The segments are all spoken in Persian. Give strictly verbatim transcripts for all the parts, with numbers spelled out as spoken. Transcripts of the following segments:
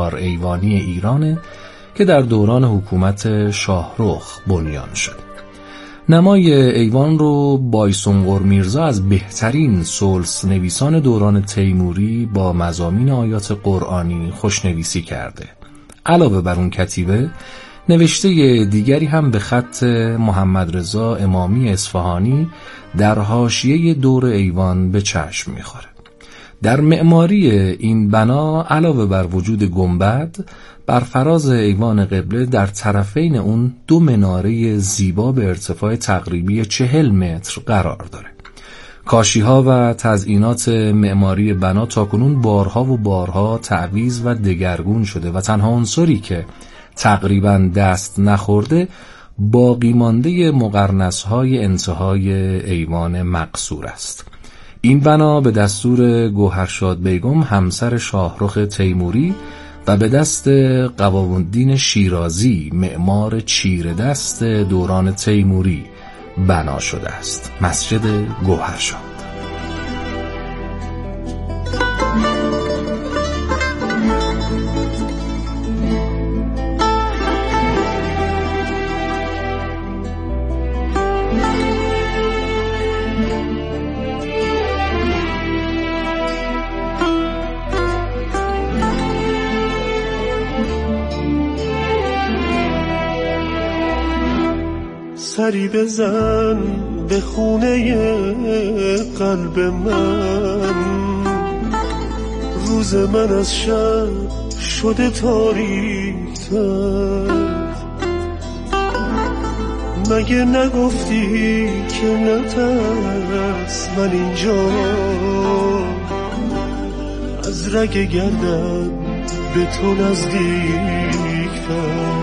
چهار ایوانی ایرانه که در دوران حکومت شاهرخ بنیان شد. نمای ایوان رو بایسنقر میرزا از بهترین سلس نویسان دوران تیموری با مضامین آیات قرآنی خوشنویسی کرده. علاوه بر اون کتیبه، نوشته دیگری هم به خط محمد رضا امامی اصفهانی در حاشیه دور ایوان به چشم میخوره. در معماری این بنا علاوه بر وجود گنبد، بر فراز ایوان قبله در طرفین اون دو مناره زیبا به ارتفاع تقریبی چهل متر قرار داره. کاشی‌ها و تزئینات معماری بنا تاکنون بارها و بارها تعویض و دگرگون شده و تنها عنصری که تقریباً دست نخورده باقی مانده مقرنس‌های انتهای ایوان مقصور است. این بنا به دستور گوهرشاد بیگم همسر شاهرخ تیموری و به دست قوام‌الدین شیرازی معمار چیره دست دوران تیموری بنا شده است. مسجد گوهرشاد. سری بزن به خونه قلب من، روز من از شب شده تاریک‌تر. مگه نگفتی که نترس، من اینجا از رگ گردن به تو نزدیک‌تر.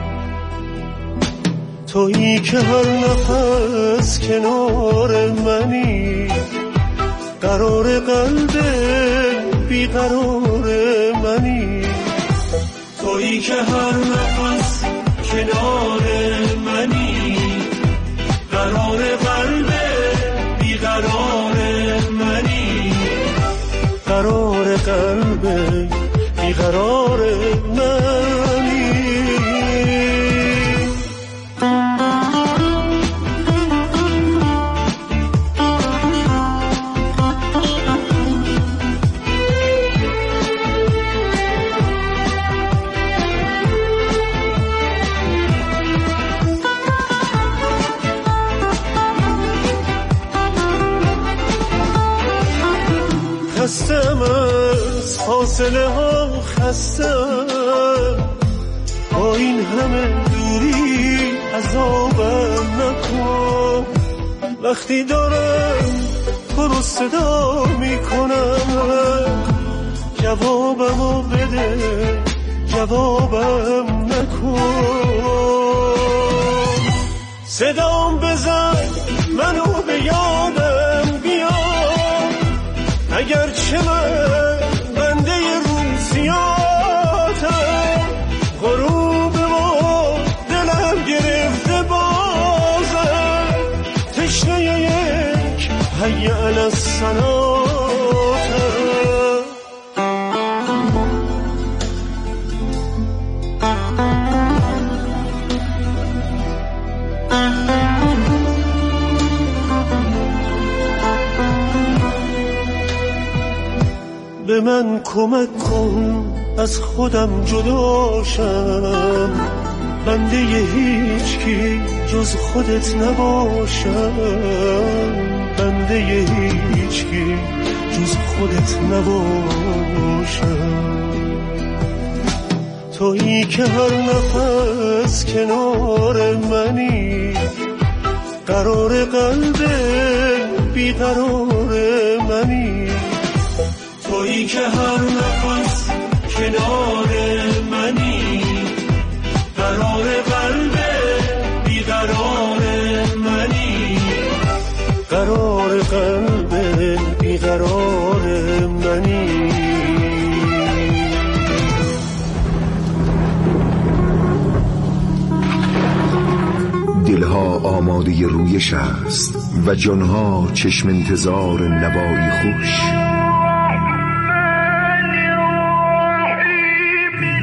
تویی که هر نفس کنار منی، قرار قلب بیقرار منی. تویی که هر نفس کنار منی، قرار قلب بیقرار منی. قرار قلب بیقرار منی. خستم از فاصله ها، خستم با این همه دوری، عذابم نکن. وقتی دارم تو رو صدا میکنم، جوابمو بده، جوابم نکن. صدام بزن منو به یادم بیار، اگرچه من بنده روزیاتم. غروب ما دلم گرفته بازم، تشنه یک حی علی الصلاتم. به من کمک کن از خودم جداشم، بنده هیچ کی جز خودت نباشم. بنده هیچ کی جز خودت نباشم. تویی که هر نفس کنار منی، قرار قلب بیقرار منی. تویی که هر نفس کنار منی، قرار قلب بیقرار منی. قرار قلب بیقرار منی. دلها آماده رویش است و جانها چشم انتظار نوایی خوش.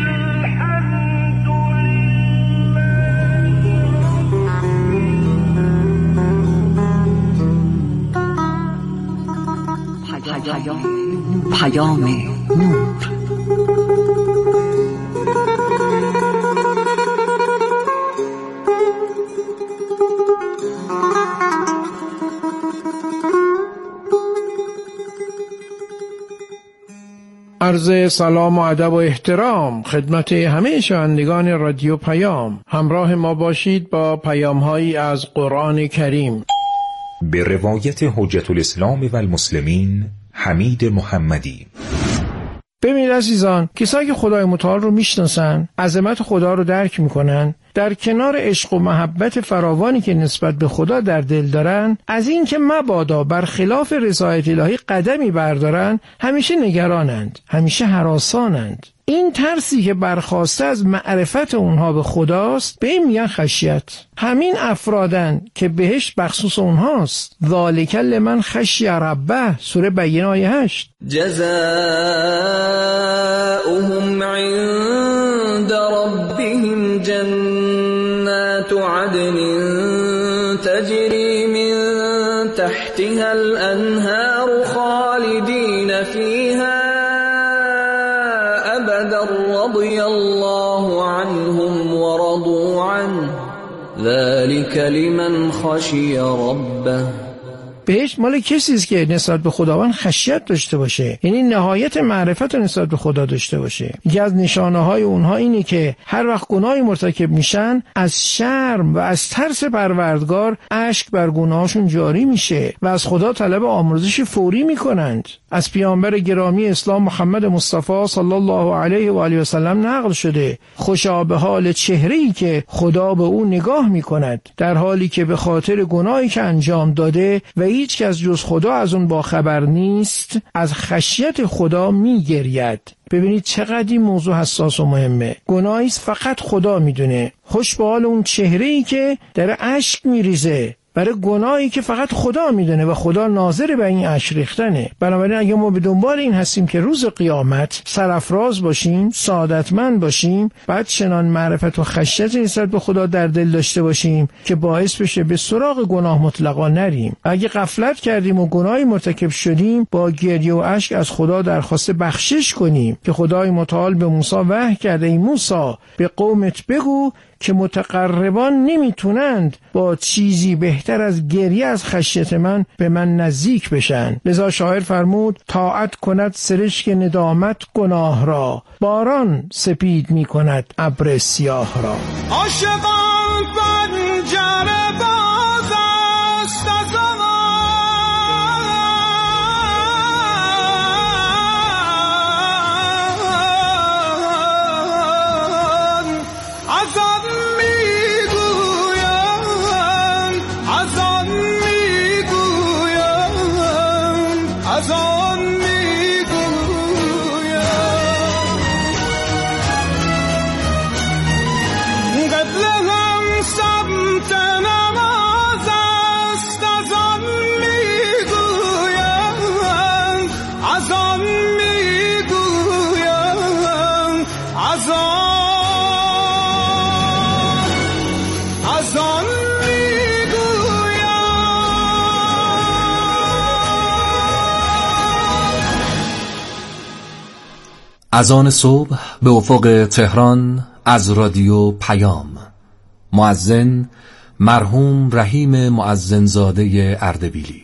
پیام نور. عرض سلام و ادب و احترام خدمت همه شنوندگان رادیو پیام. همراه ما باشید با پیام‌هایی از قرآن کریم. به روایت حجت الاسلام و المسلمین حمید محمدی. ببینید عزیزان، کسایی که خدای متعال رو میشناسن، عظمت خدا رو درک میکنن، در کنار عشق و محبت فراوانی که نسبت به خدا در دل دارن، از این که مبادا برخلاف رضایت الهی قدمی بردارن همیشه نگرانند، همیشه هراسانند. این ترسی که برخاسته از معرفت اونها به خداست به این میگن خشیت. همین افرادن که بهشت بخصوص اونهاست. ذالک لمن خشی ربه، سوره بینه آیه هشت. جزاؤهم عند ربهم جنات عدن تجری من تحتها الانهار خالدین فیها رضي الله عنهم ورضوا عنه ذلك لمن خشي ربه. بهشت مال کسی است که نسبت به خداوند خشیت داشته باشه، یعنی نهایت معرفت رو نسبت به خدا داشته باشه. یکی از نشانه های اونها اینه که هر وقت گناهی مرتکب میشن از شرم و از ترس پروردگار اشک بر گناهاشون جاری میشه و از خدا طلب آمرزش فوری میکنند. از پیامبر گرامی اسلام محمد مصطفی صلی الله علیه و آله و سلم نقل شده خوشا به حال چهره‌ای که خدا به او نگاه میکند در حالی که به خاطر گناهی که انجام داده و هیچ کس جز خدا از اون باخبر نیست از خشیت خدا میگرید. ببینید چقدر این موضوع حساس و مهمه. گناهی فقط خدا میدونه. خوش به حال اون چهره‌ای که در اشک میریزه برای گناهی که فقط خدا میدونه و خدا ناظر به این اشک ریختنه. بنابراین اگه ما به دنبال این هستیم که روز قیامت سرافراز باشیم، سعادتمند باشیم، بعد چنان معرفت و خشیت نسبت به خدا در دل داشته باشیم که باعث بشه به سراغ گناه مطلقا نریم. اگه غفلت کردیم و گناهی مرتکب شدیم با گریه و اشک از خدا درخواست بخشش کنیم که خدای متعال به موسی وحی کرده ای موسی به قومت بگو که متقربان نمیتونند با چیزی بهتر از گریه از خشیت من به من نزدیک بشن. لذا شاعر فرمود طاعت کند سرشک ندامت گناه را، باران سپید میکند ابر سیاه را. عاشقان پنجره باز است از اذان صبح به افق تهران از رادیو پیام. مؤذن مرحوم رحیم مؤذنزاده اردبیلی.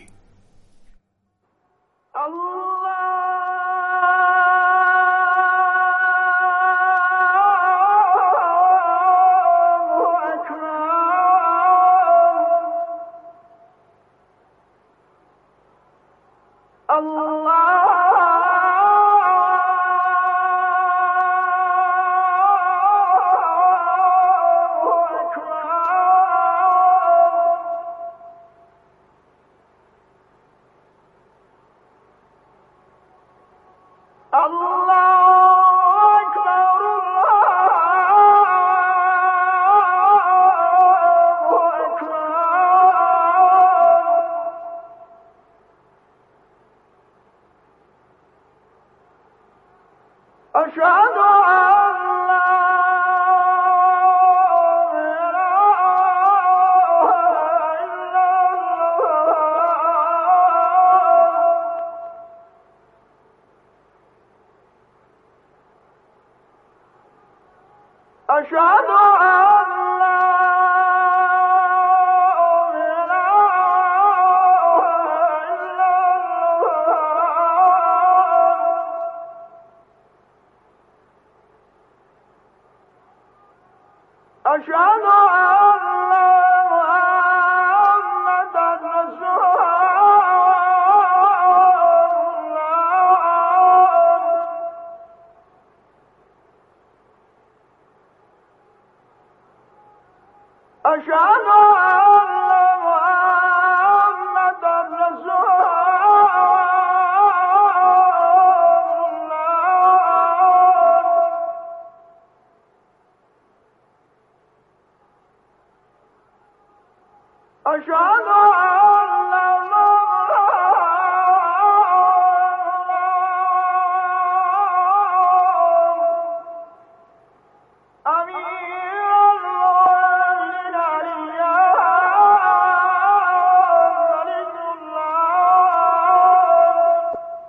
أشهد أن لا أشهد أن محمدًا رسول الله أشهد أن محمدًا رسول أشهد أن أمير المؤمنين علي ولي الله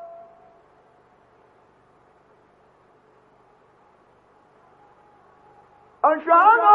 أشهد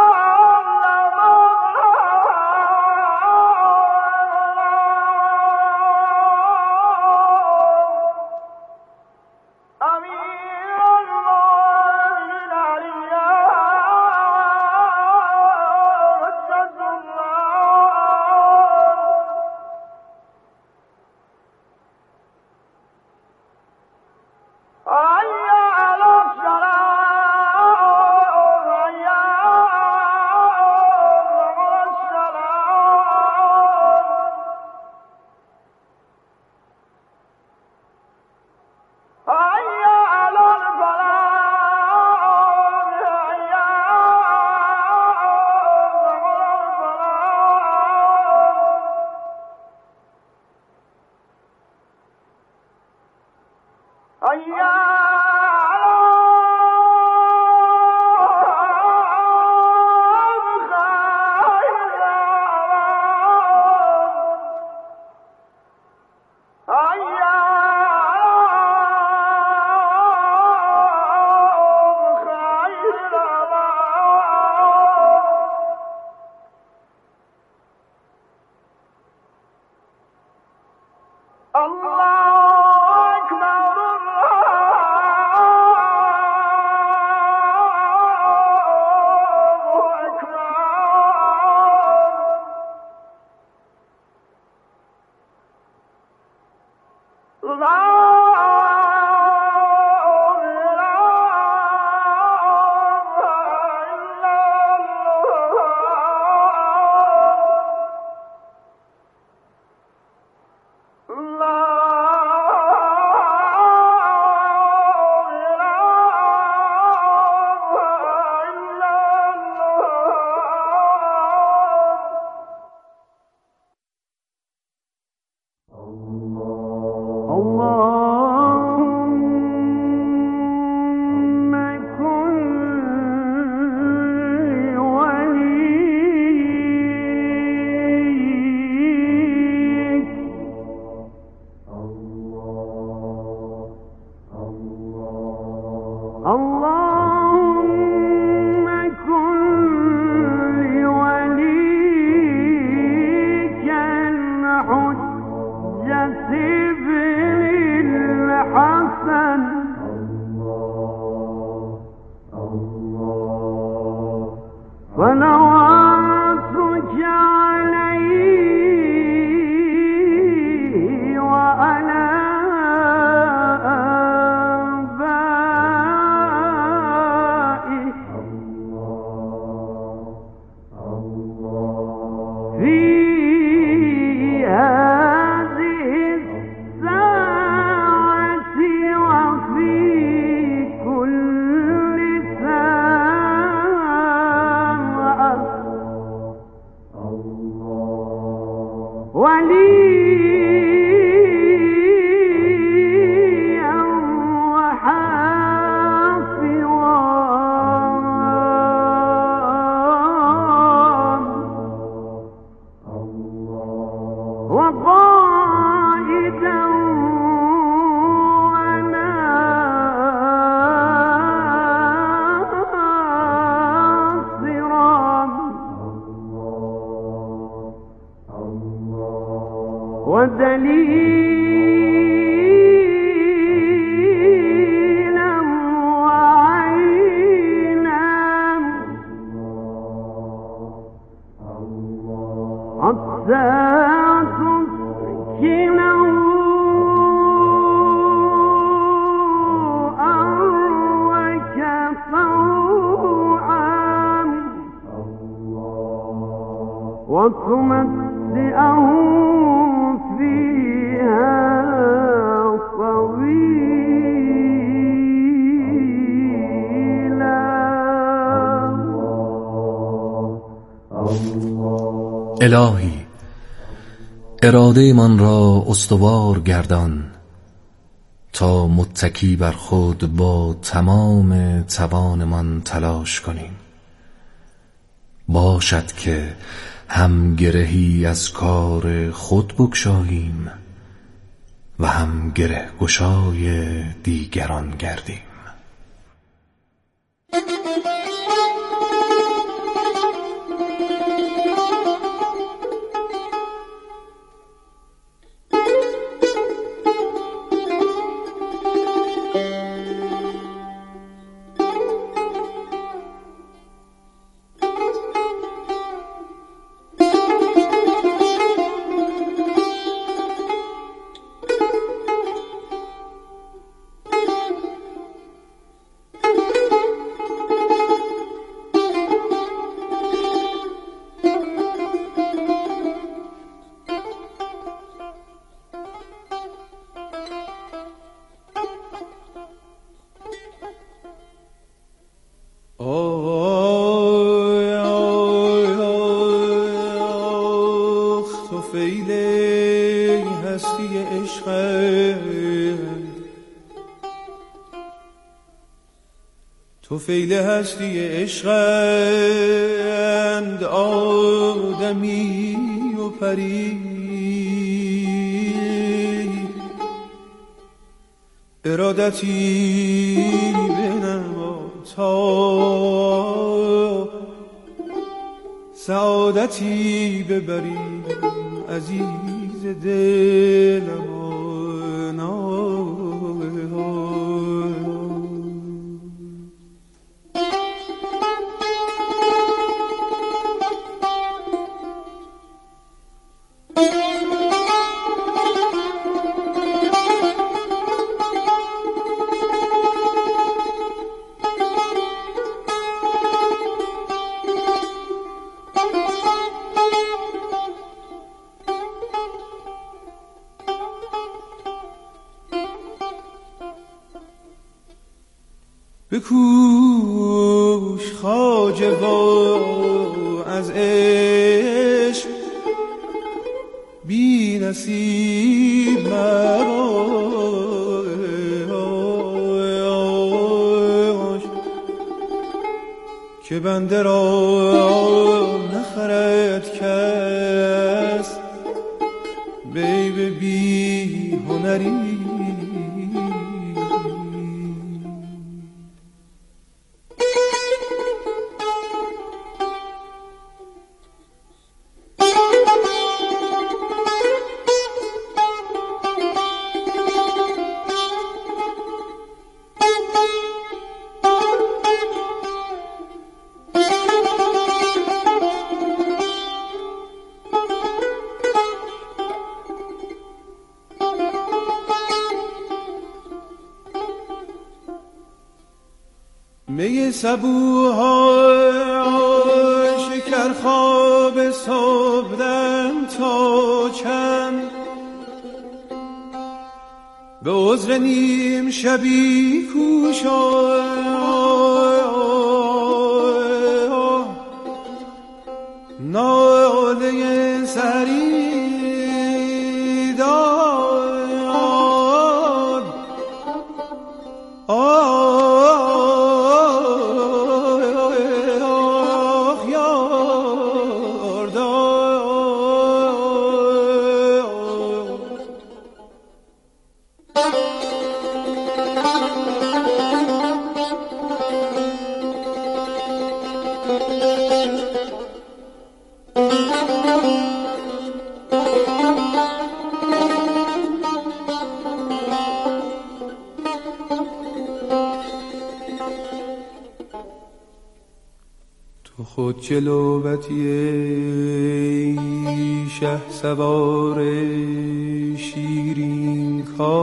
كل ساعة ودليلم وعينم حتى تسكنه أروك طوعا وتمتعه فيها طويلا. الهی اراده من را استوار گردان تا متکی بر خود با تمام توان من تلاش کنیم. باشد که هم گرهی از کار خود بگشاییم و هم گره گشای دیگران گردیم. طفیل هستی عشقند آدمی و پری، ارادتی بنما تا سعادتی ببریم عزیز دلم. بکوش خواجه و از عشق بی نصیب مباش که بنده را نخرد کس بی بی هنری. می صبوها شکر خواب صبحدم تا چند، به عذر نیم شبی کوشا ناله سری داد تو خود جلوتی شه سوار شیرین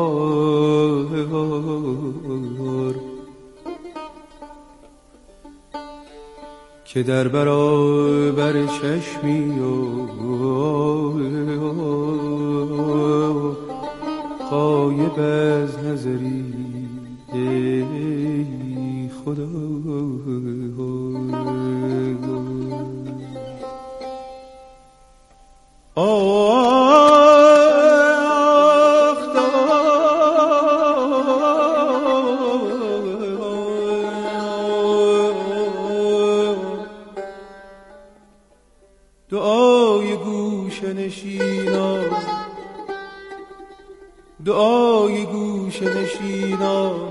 کار که در برابر چشمی و غایب از نظری ای خدا. دعای گوشه نشینان دعای گوشه نشینان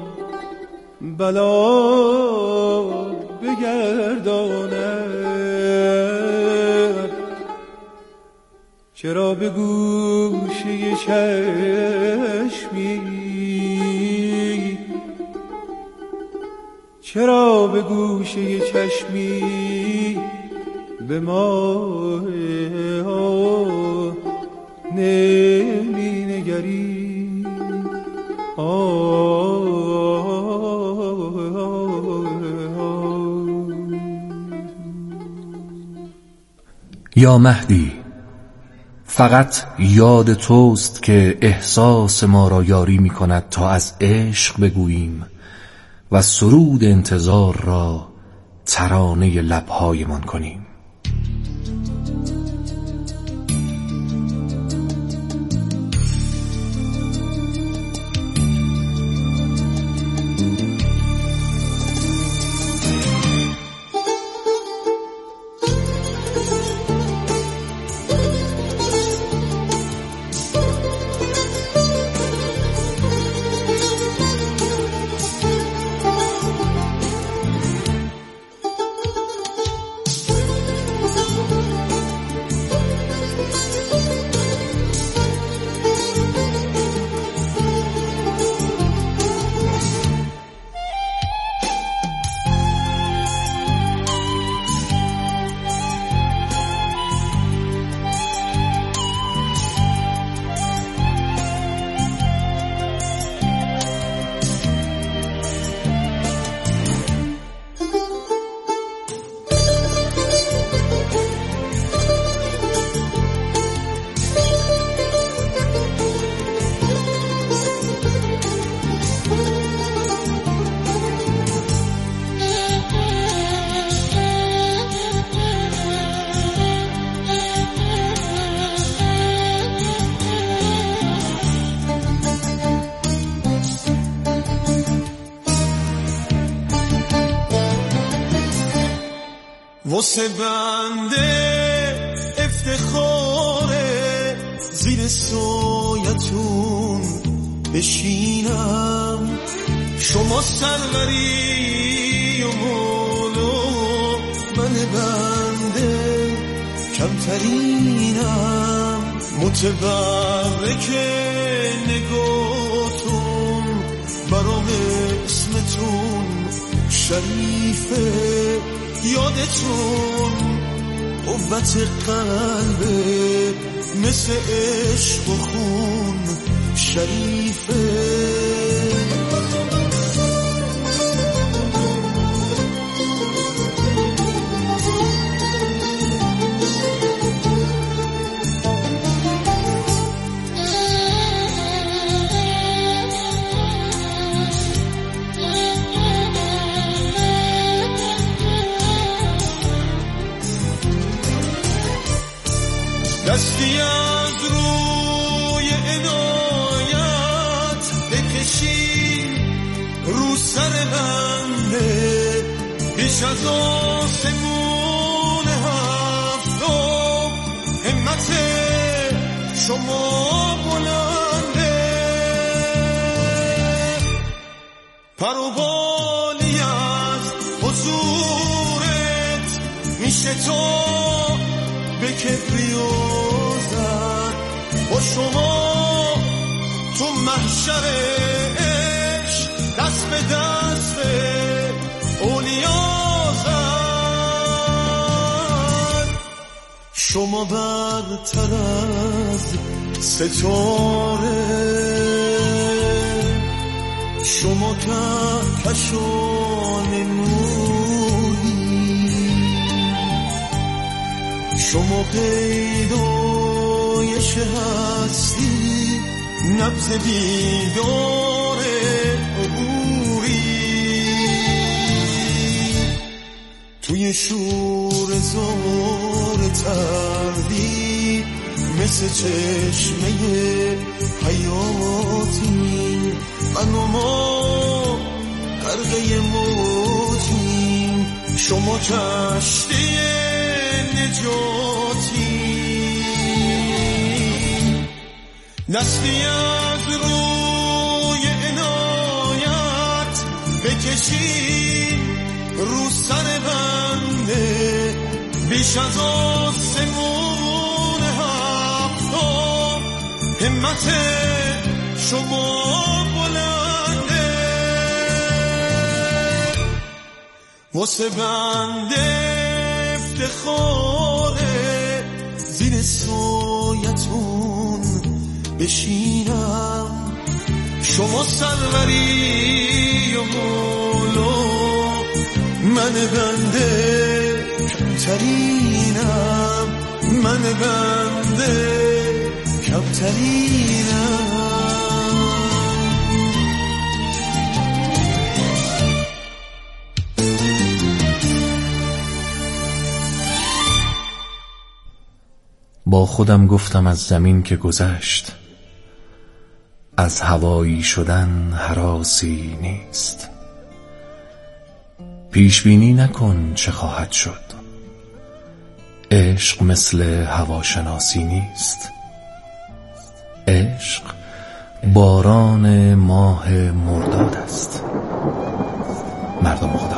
بلا بگرداند، چرا به گوشه چشمی چرا به گوشه چشمی به ما نمی نگری. یا مهدی، فقط یاد توست که احساس ما را یاری می کند تا از عشق بگوییم و سرود انتظار را ترانه لبهایمان کنیم. واسه بنده افتخاره زیر سایتون بشینم، شما سروری و مولا من بنده کمترینم، متبرک نگاتون برام اسمتون شریفه، یادتون قوت قلبه مثل عشق و خون شریفه. دستی از روی عنایت بکشین رو سر بنده، بیش از آسمون هفتم همت شما بلنده، پر و بالی از حضورت میشه تا به کبریوزن، با شما تو محشر عشق دست به دست اولیازن. شما برتر از ستاره، شما کهکشان نوری، شما پیدایش هستی، نبض بیدار عبوری، توی شور زور تردی مثل چشمه حیاتی، من و ما غرقه موجیم، شما کشتی نجاتی، دستی از روی عنایت بکشی رو سر بنده، بیش از آسمون هفتا همت شما بلنده، واسه بنده افتخاره زیر سایتون بشینم، شما سروری و مولا، من بنده کمترینم، من بنده کمترینم. با خودم گفتم از زمین که گذشت، از هوایی شدن هراسی نیست. پیش بینی نکن چه خواهد شد، عشق مثل هواشناسی نیست. عشق باران ماه مرداد است. مردم خدا.